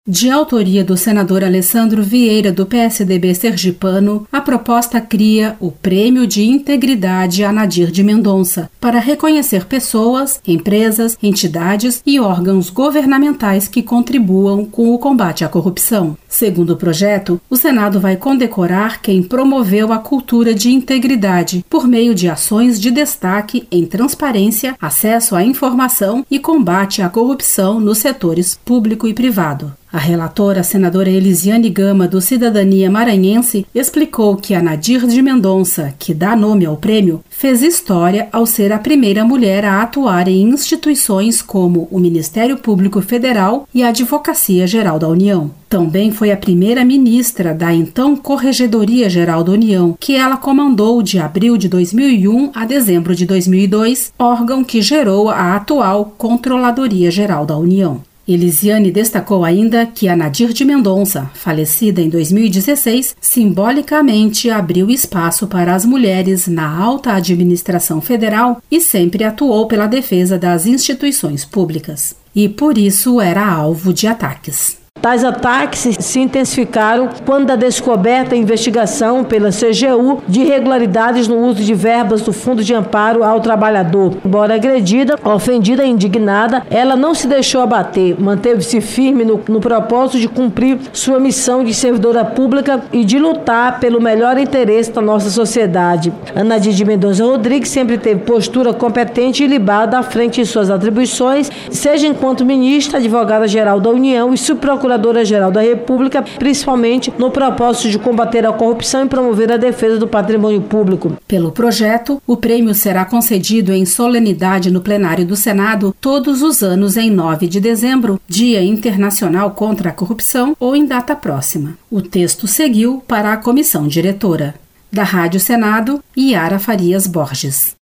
De autoria do senador Alessandro Vieira, do PSDB sergipano, a proposta cria o Prêmio de Integridade Anadir de Mendonça para reconhecer pessoas, empresas, entidades e órgãos governamentais que contribuam com o combate à corrupção. Segundo o projeto, o Senado vai condecorar quem promoveu a cultura de integridade por meio de ações de destaque em transparência, acesso à informação e combate à corrupção nos setores público e privado. A relatora, a senadora Elisiane Gama, do Cidadania Maranhense, explicou que Anadir de Mendonça, que dá nome ao prêmio, fez história ao ser a primeira mulher a atuar em instituições como o Ministério Público Federal e a Advocacia Geral da União. Também foi a primeira ministra da então Corregedoria Geral da União, que ela comandou de abril de 2001 a dezembro de 2002, órgão que gerou a atual Controladoria Geral da União. Elisiane destacou ainda que Anadir de Mendonça, falecida em 2016, simbolicamente abriu espaço para as mulheres na alta administração federal e sempre atuou pela defesa das instituições públicas. E por isso era alvo de ataques. Tais ataques se intensificaram quando da descoberta e investigação pela CGU de irregularidades no uso de verbas do Fundo de Amparo ao Trabalhador. Embora agredida, ofendida e indignada, ela não se deixou abater, manteve-se firme no propósito de cumprir sua missão de servidora pública e de lutar pelo melhor interesse da nossa sociedade. Anadir de Mendonça Rodrigues sempre teve postura competente e ilibada à frente de suas atribuições, seja enquanto ministra, advogada-geral da União e Procuradora-Geral da República, principalmente no propósito de combater a corrupção e promover a defesa do patrimônio público. Pelo projeto, o prêmio será concedido em solenidade no plenário do Senado todos os anos em 9 de dezembro, Dia Internacional contra a Corrupção, ou em data próxima. O texto seguiu para a comissão diretora. Da Rádio Senado, Yara Farias Borges.